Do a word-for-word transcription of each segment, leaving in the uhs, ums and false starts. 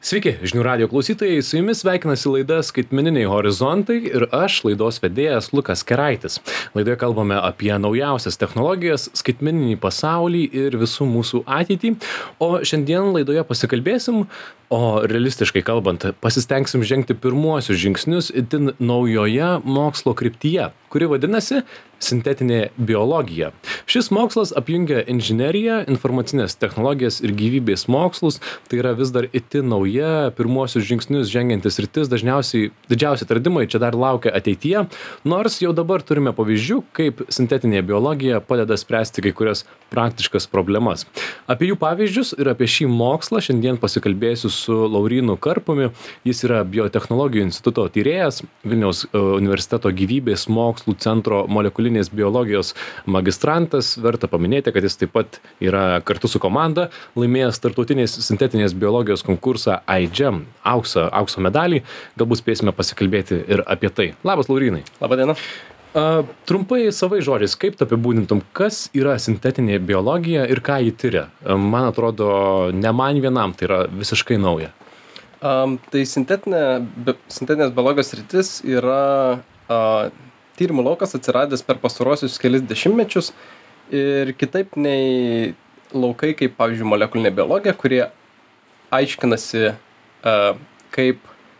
Sveiki, žinių radijo klausytojai, su jumis sveikinasi laida Skaitmeniniai horizontai ir aš, laidos vedėjas Lukas Keraitis. Laidoje kalbame apie naujausias technologijas, skaitmeninį pasaulį ir visų mūsų ateitį, o šiandien laidoje pasikalbėsim, o realistiškai kalbant, pasistengsim žengti pirmuosius žingsnius itin naujoje mokslo kryptyje, kuri vadinasi sintetinė biologija. Šis mokslas apjungia inžineriją, informacinės technologijas ir gyvybės mokslus, tai yra vis dar itin nauja, pirmuosius žingsnius žengiantis sritis, dažniausiai didžiausi atradimai čia dar laukia ateityje, nors jau dabar turime pavyzdžių, kaip sintetinė biologija padeda spręsti kai kurias praktiškas problemas. Apie jų pavyzdžius ir apie šį mokslą šiandien pasikalbėsiu su Laurynu Karpumi. Jis yra Biotechnologijų instituto tyrėjas, Vilniaus universiteto gyvybės mokslų centro molekulinės biologijos magistrantas. Verta paminėti, kad jis taip pat yra kartu su komanda laimėjęs tarptautinės sintetinės biologijos konkursą iGEM aukso, aukso medalį. Galbūt spėsime pasikalbėti ir apie tai. Labas, Laurynai. Labą dieną. Uh, trumpai savai žodžiais, kaip tu apibūdintum, kas yra sintetinė biologija ir ką ji tyria? Uh, man atrodo, ne man vienam tai yra visiškai nauja. Um, tai sintetinė, bi, sintetinės biologijos sritis yra uh, tyrimų laukas atsiradęs per pastarosius kelis dešimtmečius ir kitaip nei laukai kaip, pavyzdžiui, molekulinė biologija, kurie aiškinasi, uh, kaip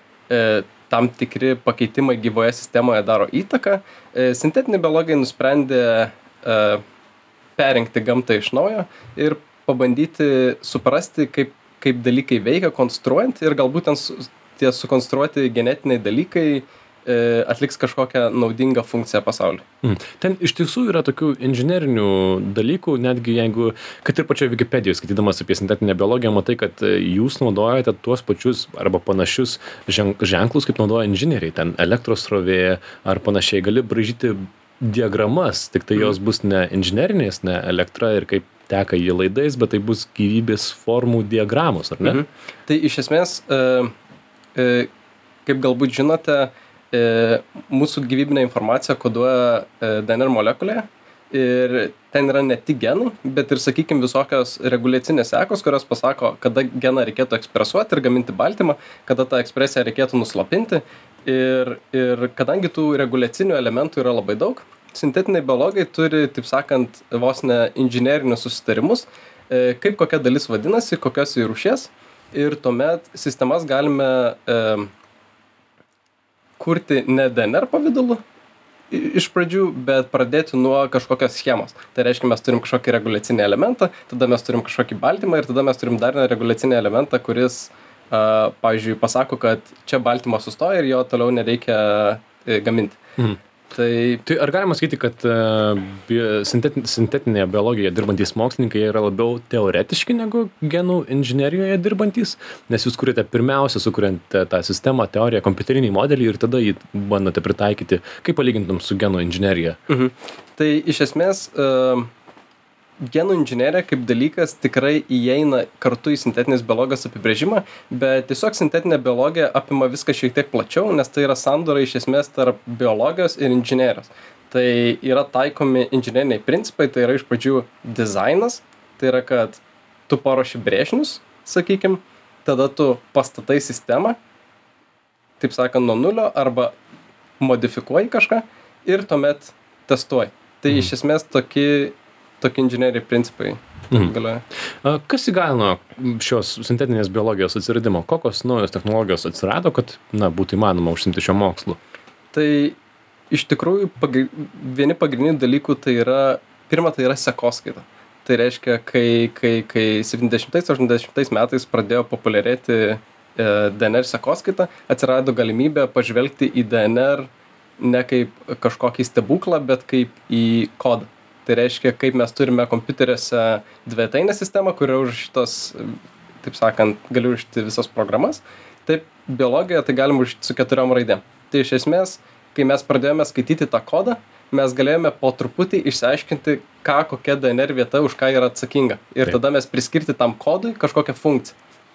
uh, tam tikri pakeitimai gyvoje sistemoje daro įtaką. Sintetinė biologija nusprendė uh, perrinkti gamtą iš naujo ir pabandyti suprasti, kaip, kaip dalykai veikia, konstruojant ir galbūt ten su, tie sukonstruoti genetiniai dalykai uh, atliks kažkokią naudingą funkciją pasauliui. Mm. Ten iš tiesų yra tokių inžinerinių dalykų, netgi jeigu, kad ir pačioje Wikipedijoje skaitydamas apie sintetinę biologiją, matai, kad jūs naudojate tuos pačius arba panašius ženklus, kaip naudoja inžinieriai, ten elektros srovė ar panašiai, gali braižyti diagramas, tik tai jos bus ne inžinerinės, ne elektra ir kaip teka jį laidais, bet tai bus gyvybės formų diagramos, ar ne? Mhm. Tai iš esmės, e, e, kaip galbūt žinote, mūsų gyvybinė informacija koduoja D N R molekulėje ir ten yra ne tik genai, bet ir, sakykime, visokios reguliacinės sekos, kurios pasako, kada geną reikėtų ekspresuoti ir gaminti baltymą, kada tą ekspresiją reikėtų nuslopinti. Ir, ir kadangi tų reguliacinių elementų yra labai daug, sintetiniai biologai turi, taip sakant, vos ne inžinerinius susitarimus, kaip kokia dalis vadinasi, kokios jų rūšies. Ir tuomet sistemas galime e, kurti ne D N R pavidalu iš pradžių, bet pradėti nuo kažkokios schemos. Tai reiškia, mes turim kažkokį reguliacinį elementą, tada mes turim kažkokį baltymą ir tada mes turim dar vieną reguliacinį elementą, kuris, uh, pavyzdžiui, pasako, kad čia baltymas sustoja ir jo toliau nereikia e, gaminti. Mhm. Tai... tai ar galima sakyti, kad uh, sintetin, sintetinėje biologijoje dirbantys mokslininkai yra labiau teoretiški negu genų inžinerijoje dirbantys? Nes jūs kuriate pirmiausia, sukuriant tą sistemą, teoriją, kompiuterinį modelį ir tada jį bandote pritaikyti. Kaip palygintum su genų inžinerija? Mhm. Tai iš esmės uh, genų inžinerija kaip dalykas tikrai įeina kartu į sintetinės biologijos apibrėžimą, bet tiesiog sintetinė biologija apima viską šiek tiek plačiau, nes tai yra sandora iš esmės tarp biologijos ir inžinerijos. Tai yra taikomi inžineriniai principai, tai yra iš pradžių dizainas, tai yra, kad tu paruoši brėžinius, sakykim, tada tu pastatai sistemą, taip sakant, nuo nulio arba modifikuoji kažką ir tuomet testuoji. Tai mhm. iš esmės tokie tokie inžinieriai principai mhm. galioja. Kas įgalino šios sintetinės biologijos atsiradimo? Kokios naujos technologijos atsirado, kad na, būtų įmanoma užsiimti šio mokslu? Tai iš tikrųjų pagri... vieni pagrindinių dalykų tai yra, pirma, tai yra sekoskaita. Tai reiškia, kai, kai, kai septyniasdešimtais aštuoniasdešimtais metais pradėjo populiarėti e, D N R sekoskaita, atsirado galimybė pažvelgti į D N R ne kaip kažkokį stebuklą, bet kaip į kodą. Tai reiškia, kaip mes turime kompiuteriuose dvetainę sistemą, kuria užrašytos, taip sakant, gali užrašyti visas programas. Taip, biologijoje tai galim užrašyti su keturiom raidėm. Tai iš esmės, kai mes pradėjome skaityti tą kodą, mes galėjome po truputį išsiaiškinti, ką kokia D N R vieta už ką yra atsakinga. Ir tada mes priskirti tam kodui kažkokią funkciją.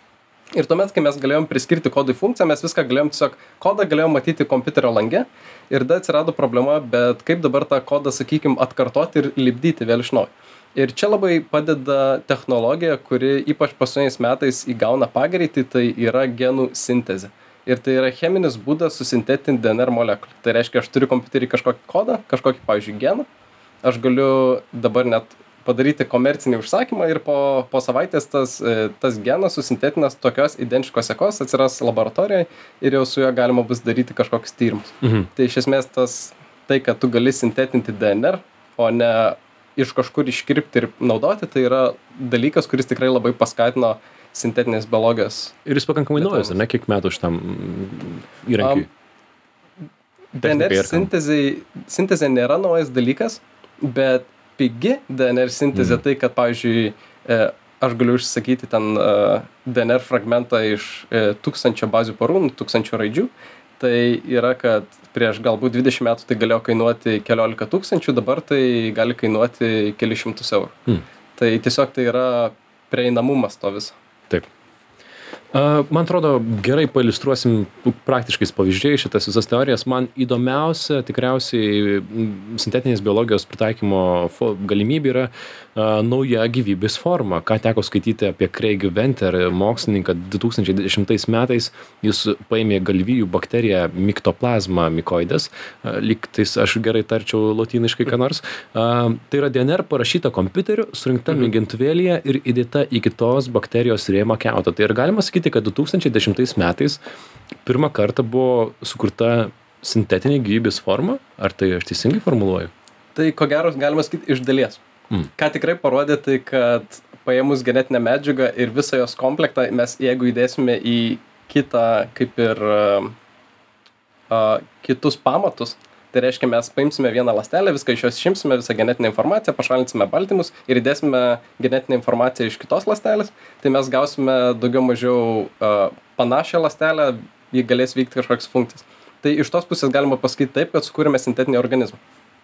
Ir tuomet, kai mes galėjom priskirti kodui funkciją, mes viską galėjom tiesiog, kodą galėjom matyti kompiuterio lange ir tada atsirado problema, bet kaip dabar tą kodą, sakykime, atkartoti ir lipdyti vėl iš naujo. Ir čia labai padeda technologija, kuri ypač paskutiniais metais įgauna pagreitį, tai yra genų sintezė. Ir tai yra cheminis būdas susintetinti D N R molekulį. Tai reiškia, aš turiu kompiuterį kažkokį kodą, kažkokį, pavyzdžiui, geną, aš galiu dabar net padaryti komercinį užsakymą ir po, po savaitės tas, tas genas susintetinas tokios identiškos sekos atsiras laboratorijoje ir jau su juo galima bus daryti kažkokius tyrimus. Mhm. Tai iš esmės tas, tai, kad tu gali sintetinti D N R, o ne iš kažkur iškirpti ir naudoti, tai yra dalykas, kuris tikrai labai paskatino sintetinės biologijos. Ir jis pakankamai naujas, ar ne? Kiek metų šitam įrankiui? Um, D N R sintezė, sintezė nėra naujas dalykas, bet pigi D N R sintezė mm. tai, kad, pavyzdžiui, aš galiu užsakyti ten D N R fragmentą iš tūkstančio bazių parų, tūkstančio raidžių. Tai yra, kad prieš galbūt dvidešimt metų tai galėjo kainuoti keliolika tūkstančių, dabar tai gali kainuoti keli šimtus eurų. Mm. Tai tiesiog tai yra prieinamumas to viso. Taip. Man atrodo, gerai pailiustruosim praktiškais pavyzdžiais šitas visas teorijas. Man įdomiausia tikriausiai sintetinės biologijos pritaikymo galimybė yra a, nauja gyvybės forma. Ką teko skaityti apie Craig Venter, mokslininką du tūkstančiai dvidešimtais metais. Jis paėmė galvijų bakteriją Mycoplasma mycoides. Lygtais aš gerai tarčiau lotyniškai ką nors. A, tai yra D N R parašyta kompiuteriu, surinkta mhm. mėgintuvėlyje ir įdėta į kitos bakterijos rėmą kiautą. Tai ir galima sakyti, kad du tūkstančiai dešimtais metais pirmą kartą buvo sukurta sintetinė gyvybės forma? Ar tai aš teisingai formuluoju? Tai ko gero galima sakyti iš dalies. Mm. Ką tikrai parodė, tai kad paėmus genetinę medžiagą ir visą jos komplektą, mes jeigu įdėsime į kitą, kaip ir uh, uh, kitus pamatus, tai reiškia, mes paimsime vieną ląstelę, viską iš jos išimsime, visą genetinę informaciją, pašalinsime baltymus ir įdėsime genetinę informaciją iš kitos ląstelės, tai mes gausime daugiau mažiau uh, panašią ląstelę, ji galės vykti kažkokias funkcijas. Tai iš tos pusės galima pasakyti taip, kad sukūrėme sintetinį organizmą.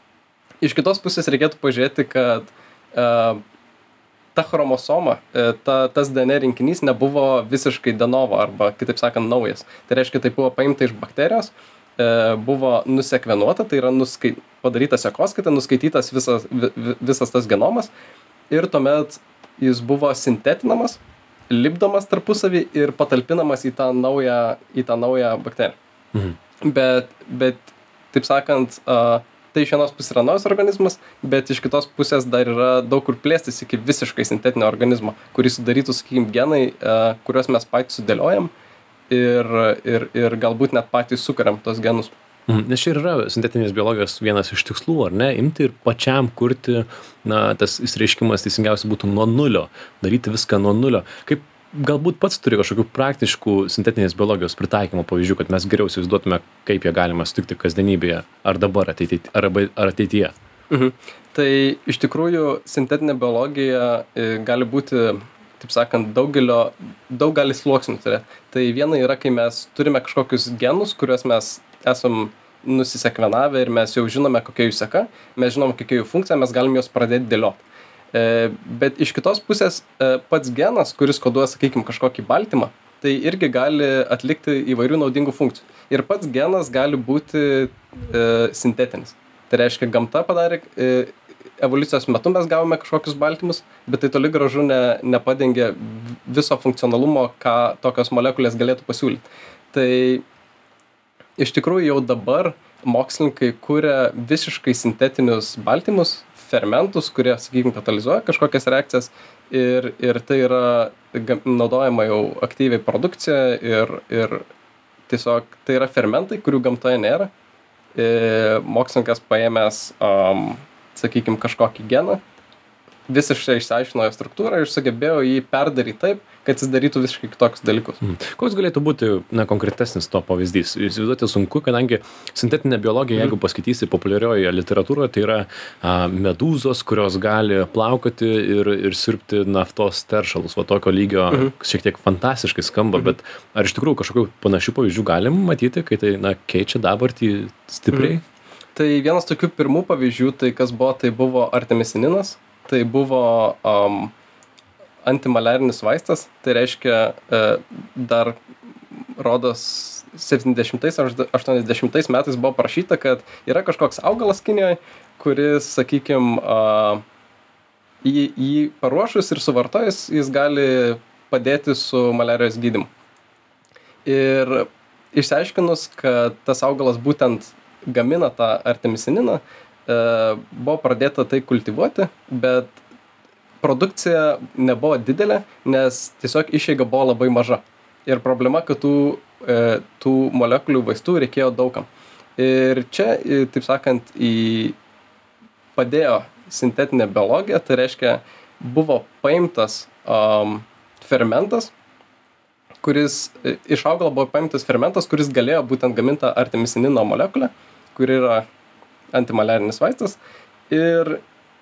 Iš kitos pusės reikėtų pažiūrėti, kad uh, ta chromosoma, ta, tas D N R rinkinys nebuvo visiškai de novo arba, kitaip sakant, naujas. Tai reiškia, tai buvo paimta iš bakterijos, buvo nusekvenuota, tai yra nuskai, padaryta sekoskaita, nuskaitytas visas, visas tas genomas ir tuomet jis buvo sintetinamas, lipdomas tarpusavį ir patalpinamas į tą naują, į tą naują bakteriją. Mhm. Bet, bet, taip sakant, tai iš vienos pusės yra naujas organizmas, bet iš kitos pusės dar yra daug kur plėstis iki visiškai sintetinio organizmo, kurį sudarytų, sakykime, genai, kuriuos mes patys sudėliojam. Ir, ir, ir galbūt net patys sukuriam tos genus. Mm, nes čia yra sintetinės biologijos vienas iš tikslų, ar ne? Imti ir pačiam kurti, na, tas įsireiškimas teisingiausiai būtų nuo nulio, daryti viską nuo nulio. Kaip galbūt pats turi kažkokių praktiškų sintetinės biologijos pritaikymo pavyzdžių, kad mes geriau įsivaizduotume, kaip jie galima sutikti kasdienybėje, ar dabar ateityje, ar, ar ateityje. Mhm. Tai iš tikrųjų sintetinė biologija e, gali būti, taip sakant, daugelio, daug gali sluoksnių turėti. Tai viena yra, kai mes turime kažkokius genus, kuriuos mes esam nusisekvenavę ir mes jau žinome, kokia jų seka, mes žinome, kokia jų funkcija, mes galim juos pradėti dėlioti. E, bet iš kitos pusės e, pats genas, kuris koduoja, sakykime, kažkokį baltymą, tai irgi gali atlikti įvairių naudingų funkcijų. Ir pats genas gali būti e, sintetinis. Tai reiškia, gamta padarė, e, evoliucijos metu mes gavome kažkokius baltymus, bet tai toli gražu ne, nepadengia viso funkcionalumo, ką tokios molekulės galėtų pasiūlyti. Tai iš tikrųjų jau dabar mokslininkai kuria visiškai sintetinius baltymus, fermentus, kurie, sakykime, katalizuoja kažkokias reakcijas ir, ir tai yra naudojama jau aktyviai produkcija ir, ir tiesiog tai yra fermentai, kurių gamtoje nėra. E, mokslininkas paėmęs um, sakykime, kažkokį geną, visiškai išsiaiškino jo struktūrą ir sugebėjo jį perdaryti taip, kad jis darytų visiškai kitokius dalykus. Mm. Koks galėtų būti, na, konkretesnis to pavyzdys? Įsivaizduoti sunku, kadangi sintetinė biologija, mm. jeigu paskaitysi populiarioje literatūroje, tai yra a, medūzos, kurios gali plaukoti ir, ir siurbti naftos teršalus. Va tokio lygio mm. šiek tiek fantastiškai skamba, mm. bet ar iš tikrųjų kažkokių panašių pavyzdžių galim matyti, kai tai, na, keičia dabartį stipriai? Mm. Tai vienas tokių pirmų pavyzdžių, tai kas buvo, tai buvo artemisininas. Tai buvo um, antimaliarinis vaistas, tai reiškia e, dar rodos septyniasdešimtais ar aštuoniasdešimtais metais buvo parašyta, kad yra kažkoks augalas Kinijoje, kuris, sakykime, jį, jį paruošus ir suvartojus, jis gali padėti su maliarijos gydymu. Ir išsiaiškinus, kad tas augalas būtent gamina tą artemisininą, e, buvo pradėta tai kultivuoti, bet produkcija nebuvo didelė, nes tiesiog išeiga buvo labai maža. Ir problema, kad tų, e, tų molekulių vaistų reikėjo daugam. Ir čia, taip sakant, į padėjo sintetinė biologija, tai reiškia, buvo paimtas um, fermentas, kuris iš augalo buvo paimtas fermentas, kuris galėjo būtent gaminti artemisinino molekulę, kuri yra antimaliarinis vaistas, ir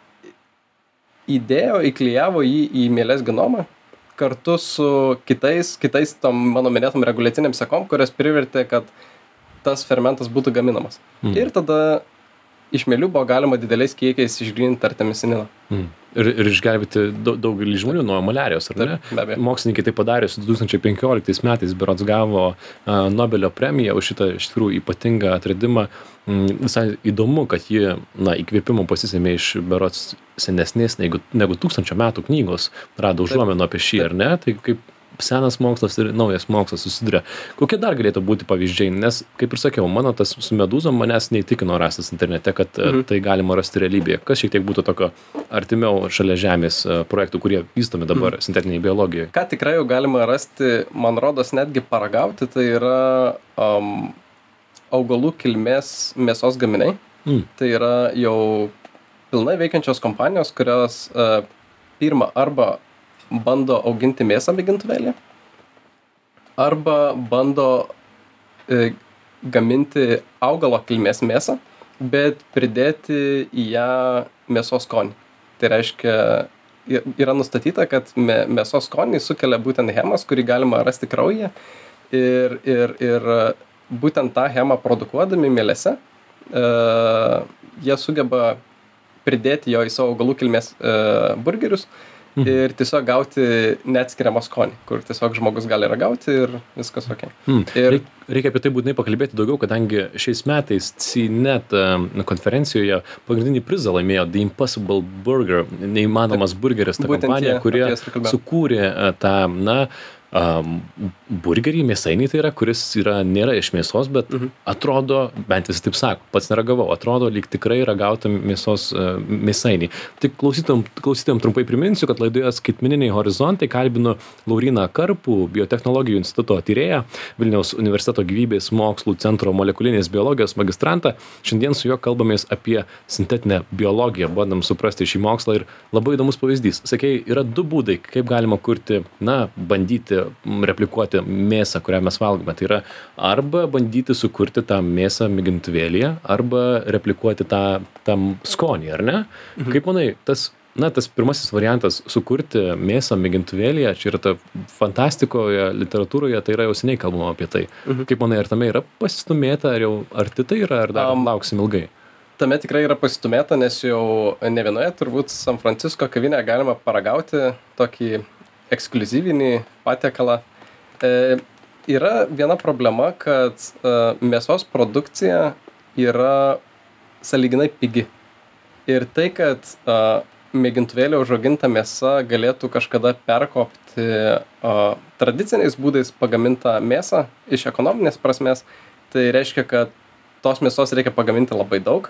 įdėjo, įklijavo jį į mielės genomą kartu su kitais, kitais tom mano minėtom reguliaciniam sekom, kurios privertė, kad tas fermentas būtų gaminamas. Mm. Ir tada iš mielių buvo galima dideliais kiekiais išgryninti artemisininą. Mm. Ir, ir išgelbėti daug, daugelį žmonių nuo maliarijos, ar ne? Taip, be abejo. Mokslininkai tai padarė su du tūkstančiai penkioliktais metais, berods gavo uh, Nobelio premiją už šitą iš tikrųjų ypatingą atradimą. Mm, visai įdomu, kad ji, na, įkvėpimo pasisėmė iš berods senesnės negu, negu tūkstančio metų knygos, rado užuomenų apie šį, ar ne? Tai kaip senas mokslas ir naujas mokslas susiduria. Kokie dar galėtų būti pavyzdžiai? Nes, kaip ir sakiau, mano tas su medūzom manęs neįtikino rastas internete, kad mhm. tai galima rasti realybėje. Kas šiek tiek būtų tokio artimiau šalia Žemės projektų, kurie vystomi dabar mhm. sintetiniai biologijoje? Ką tikrai jau galima rasti, man rodos, netgi paragauti, tai yra um, augalų kilmės mėsos gaminiai. Mhm. Tai yra jau pilnai veikiančios kompanijos, kurios uh, pirmą arba bando auginti mėsą mėgintuvėlyje, arba bando e, gaminti augalo kilmės mėsą, bet pridėti į ją mėsos skonį. Tai reiškia, yra nustatyta, kad mė, mėsos skonį sukelia būtent hemas, kurį galima rasti kraujyje, ir, ir, ir būtent tą hemą produkuodami mielėse, e, jie sugeba pridėti jo į savo augalų kilmės e, burgerius, Mhm. ir tiesiog gauti neatskiriamą skonį, kur tiesiog žmogus gali ragauti ir viskas ok. Hmm. Ir... Reikia apie tai būtinai pakalbėti daugiau, kadangi šiais metais C net konferencijoje pagrindinį prizą laimėjo The Impossible Burger, neįmanomas burgeris, ta Būtent kompanija, jie, kurie sukūrė tą, na, Um, burgerį, mėsainį tai yra, kuris yra, nėra iš mėsos, bet mhm. atrodo, bent visi taip sako, pats neragavau, atrodo, lyg tikrai ragauta mėsos uh, mėsainį. Tik klausytam, klausytam trumpai priminsiu, kad laidoje Skaitmeniniai horizontai kalbinu Lauryną Karpų, biotechnologijų instituto tyrėją, Vilniaus universiteto gyvybės mokslų centro molekulinės biologijos magistrantą. Šiandien su juo kalbamės apie sintetinę biologiją, bandom suprasti šį mokslą ir labai įdomus pavyzdys. Sakei, yra du būdai, kaip galima kurti, na, bandyti replikuoti mėsą, kurią mes valgome. Tai yra arba bandyti sukurti tą mėsą mėgintuvėlyje, arba replikuoti tą, tam skonį, ar ne? Mhm. Kaip manai, tas, na, tas pirmasis variantas sukurti mėsą mėgintuvėlyje, čia yra ta fantastikoje, literatūroje, tai yra jau seniai kalbama apie tai. Mhm. Kaip manai, ar tame yra pasistumėta, ar jau arti tai yra, ar dar um, lauksim ilgai? Tame tikrai yra pasistumėta, nes jau ne vienoje turbūt San Francisco kavinėje galima paragauti tokį ekskliuzyvinį patiekalą. E, yra viena problema, kad e, mėsos produkcija yra sąlyginai pigi. Ir tai, kad e, mėgintuvėlio užauginta mėsa galėtų kažkada perkopti e, tradiciniais būdais pagamintą mėsą iš ekonominės prasmės, tai reiškia, kad tos mėsos reikia pagaminti labai daug,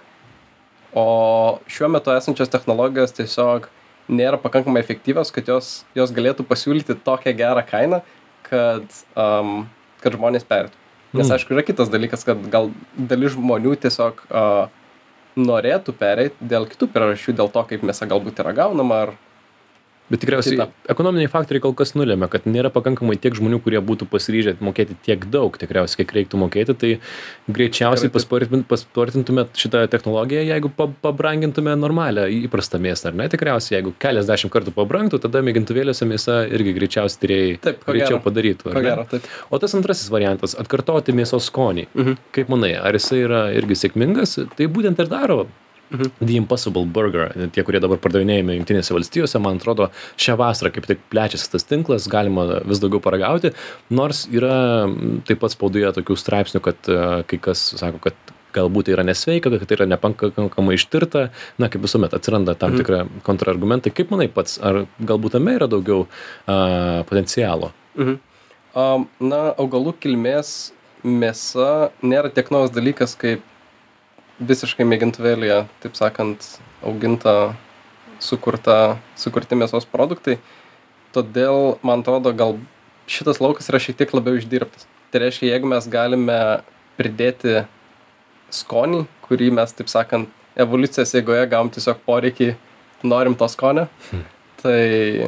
o šiuo metu esančios technologijos tiesiog nėra pakankamai efektyvios, kad jos, jos galėtų pasiūlyti tokią gerą kainą, kad, um, kad žmonės perėtų. Nes, mm. aišku, yra kitas dalykas, kad gal dalis žmonių tiesiog uh, norėtų pereiti dėl kitų priežasčių, dėl to, kaip mėsa galbūt yra gaunama, ar Bet tikriausiai Kita. ekonominiai faktoriai kol kas nulėmė, kad nėra pakankamai tiek žmonių, kurie būtų pasiryžę mokėti tiek daug, tikriausiai, kiek reiktų mokėti, tai greičiausiai paspartintumėt šitą technologiją, jeigu pabrangintume normalią, įprastą mėsą, ar ne? Tikriausiai, jeigu keliasdešimt kartų pabrangtų, tada mėgintuvėliuose mėsa irgi greičiausiai tyrėjai taip, greičiau gero. padarytų. Ko gero, taip. O tas antrasis variantas, atkartoti mėsos skonį. Mhm. Kaip manai, ar jisai yra irgi sėkmingas? Tai būtent ir daro Mhm. The Impossible Burger, tie, kurie dabar pardavinėjami Jungtinėse valstijose, man atrodo, šią vasarą kaip tik plečiasi tas tinklas, galima vis daugiau paragauti, nors yra taip pat spaudoje tokių straipsnių, kad kai kas sako, kad galbūt tai yra nesveika, kad tai yra nepakankamai ištirta, na, kaip visuomet atsiranda tam tikra kontrargumentai. Kaip manai pats, ar galbūt tame yra daugiau a, potencialo? Mhm. Um, na, augalų kilmės mėsa nėra tiek naujas dalykas, kaip visiškai mėgintuvėlyje, taip sakant, auginta, sukurta, sukurti mėsos produktai. Todėl, man atrodo, gal šitas laukas yra šiek tiek labiau išdirbtas. Tai reiškia, jeigu mes galime pridėti skonį, kurį mes, taip sakant, evoliucijos eigoje gavom tiesiog poreikį, norim to skonio, hmm. tai,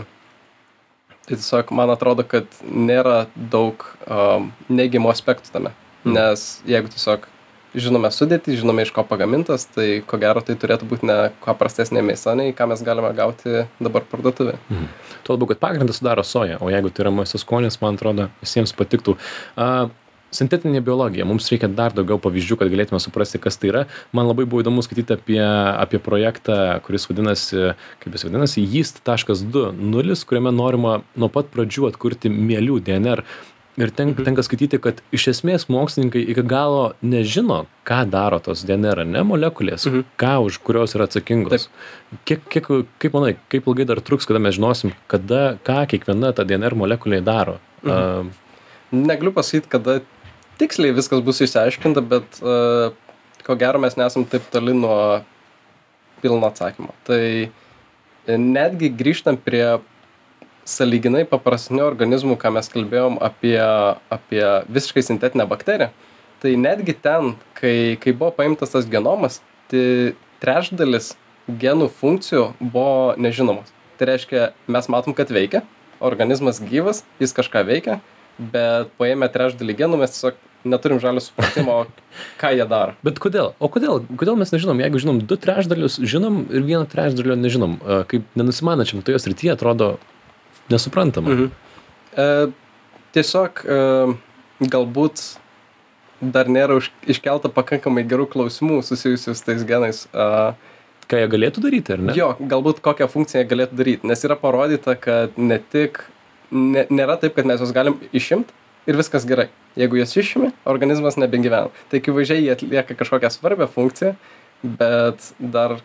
tai tiesiog man atrodo, kad nėra daug um, neigiamų aspektų tame. Hmm. Nes jeigu tiesiog žinome sudėtį, žinome iš ko pagamintas, tai ko gero tai turėtų būti ne kuo prastesnė mėsa, nei ką mes galime gauti dabar parduotuvėje. Mhm. Tuo labiau, kad pagrindą sudaro soja, o jeigu tai yra maisto skonis, man atrodo, visiems patiktų. Uh, Sintetinė biologija. Mums reikia dar daugiau pavyzdžių, kad galėtume suprasti, kas tai yra. Man labai buvo įdomu skaityti apie, apie projektą, kuris vadinasi, kaip jis vadinasi, yeast taškas du nulis, kuriame norima nuo pat pradžių atkurti mielių D N R. Ir tenka, tenka skaityti, kad iš esmės mokslininkai iki galo nežino, ką daro tos D N R, ne molekulės, mhm. ką už kurios yra atsakingos. Kiek, kiek, kaip manai, kaip ilgai dar truks, kada mes žinosim, kada, ką kiekviena ta D N R molekulė daro? Mhm. Uh, Negaliu pasakyti, kada tiksliai viskas bus išsiaiškinta, bet uh, ko gero mes nesam taip toli nuo pilno atsakymo. Tai netgi grįžtant prie sąlyginai paprastesnių organizmų, ką mes kalbėjom apie, apie visiškai sintetinę bakteriją, tai netgi ten, kai, kai buvo paimtas tas genomas, tai trečdalis genų funkcijų buvo nežinomos. Tai reiškia, mes matom, kad veikia, organizmas gyvas, jis kažką veikia, bet paėmę trečdalį genų mes tiesiog neturim žalio supratimo, ką jie daro. Bet kodėl? O kodėl? Kodėl mes nežinom? Jeigu žinom du trečdalius žinom ir vieną trečdalio nežinom, kaip nenusimanačiam, toje srityje atrodo nesuprantama. Mhm. E, tiesiog e, galbūt dar nėra už, iškelta pakankamai gerų klausimų susijusių su tais genais. E, Ką jie galėtų daryti, ar ne? Jo, galbūt kokią funkciją jie galėtų daryti, nes yra parodyta, kad ne tik, ne, nėra taip, kad mes juos galim išimti ir viskas gerai. Jeigu juos išimi, organizmas nebegyvena. Tai akivaizdžiai jie atlieka kažkokią svarbią funkciją, bet dar,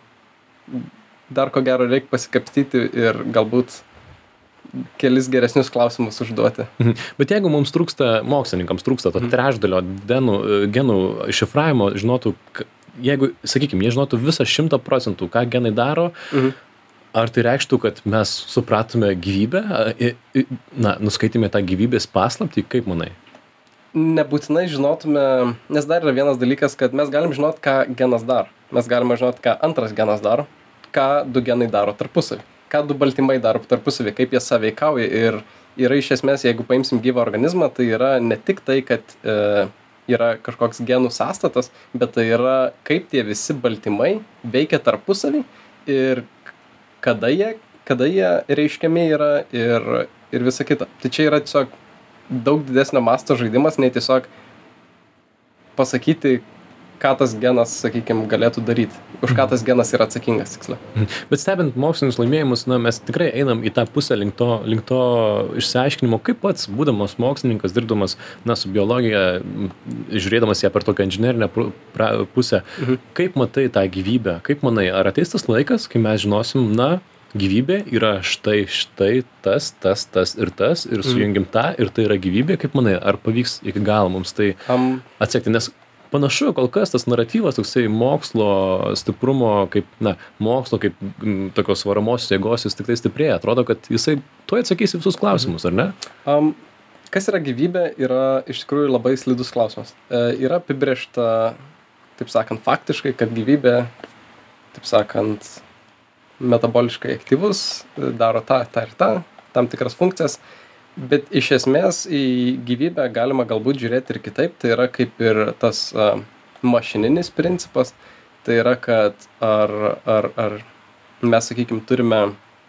dar ko gero reikia pasikapstyti ir galbūt kelis geresnius klausimus užduoti. Mhm. Bet jeigu mums trūksta, mokslininkams trūksta to trečdalio denų, genų iššifravimo, žinotų, jeigu, sakykime, jie žinotų visą šimtą procentų, ką genai daro, mhm. ar tai reikštų, kad mes supratome gyvybę, na, nuskaitėme tą gyvybės paslaptį, kaip manai? Nebūtinai žinotume, nes dar yra vienas dalykas, kad mes galim žinot, ką genas daro. Mes galime žinot, ką antras genas daro, ką du genai daro tarpusavį, ką du baltymai daro tarpusavį, kaip jie sąveikauja. Ir yra iš esmės, jeigu paimsim gyvą organizmą, tai yra ne tik tai, kad e, yra kažkoks genų sąstatas, bet tai yra, kaip tie visi baltymai veikia tarpusavį ir kada jie, kada jie reiškiami yra ir, ir visa kita. Tai čia yra tiesiog daug didesnio masto žaidimas, nei tiesiog pasakyti, ką tas genas, sakykime, galėtų daryti. Už ką tas genas yra atsakingas, tiksliau. Bet stebint mokslinius laimėjimus, na, mes tikrai einam į tą pusę link to, link to išsiaiškinimo, kaip pats, būdamas mokslininkas, dirbdamas, na, su biologija, žiūrėdamas ją per tokią inžinerinę pusę, mhm. kaip matai tą gyvybę? Kaip manai, ar ateis tas laikas, kai mes žinosim, na, gyvybė yra štai, štai, tas, tas, tas ir tas, ir sujungim tą, ir tai yra gyvybė, kaip manai, ar pavyks iki galo mums tai um. atsekti, nes panašu, kol kas tas naratyvas toksai mokslo stiprumo, kaip, na, mokslo, kaip m, tokios varomosios jėgos, jis tik tai stiprėja, atrodo, kad jisai tuoj atsakys visus klausimus, ar ne? Um, kas yra gyvybė, yra iš tikrųjų labai slidus klausimas. E, yra apibrėžta, taip sakant, faktiškai, kad gyvybė, taip sakant, metaboliškai aktyvus, daro tą, tą ir tą, tam tikras funkcijas, bet iš esmės į gyvybę galima galbūt žiūrėti ir kitaip, tai yra kaip ir tas uh, mašininis principas, tai yra, kad ar, ar, ar mes, sakykime, turime,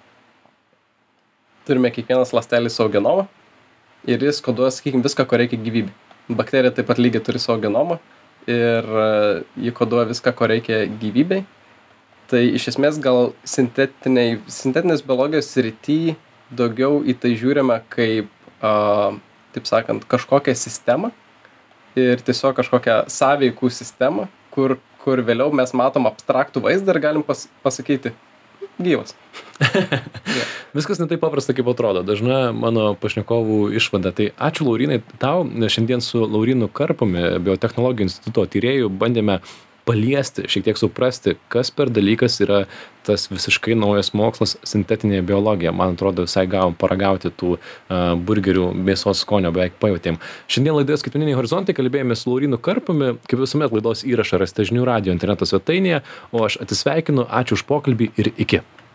turime kiekvienas ląstelis savo genomą ir jis koduoja, sakykime, viską, ko reikia gyvybei. Bakterija taip pat lygiai turi savo genomą ir uh, ji koduoja viską, ko reikia gyvybei. Tai iš esmės gal sintetiniai, sintetinės biologijos srity daugiau į tai žiūrime kaip, a, taip sakant, kažkokią sistemą ir tiesiog kažkokią sąveikų sistemą, kur, kur vėliau mes matom abstraktų vaizdą ir galim pas, pasakyti gyvas. Yeah. Viskas ne taip paprasta, kaip atrodo. Dažna mano pašnekovų išvada. Tai ačiū, Laurynai, tau. Šiandien su Laurynu Karpumi, Biotechnologijų instituto tyrėjų, bandėme paliesti, šiek tiek suprasti, kas per dalykas yra tas visiškai naujas mokslas sintetinė biologija. Man atrodo, visai gavom paragauti tų uh, burgerių mėsos skonio, beveik pajutėm. Šiandien laidoje Skaitmeniniai horizontai kalbėjome su Laurynu Karpumi, kaip visuomet laidos įrašą rasite žinių radijo interneto svetainėje, o aš atsisveikinu, ačiū už pokalbį ir iki.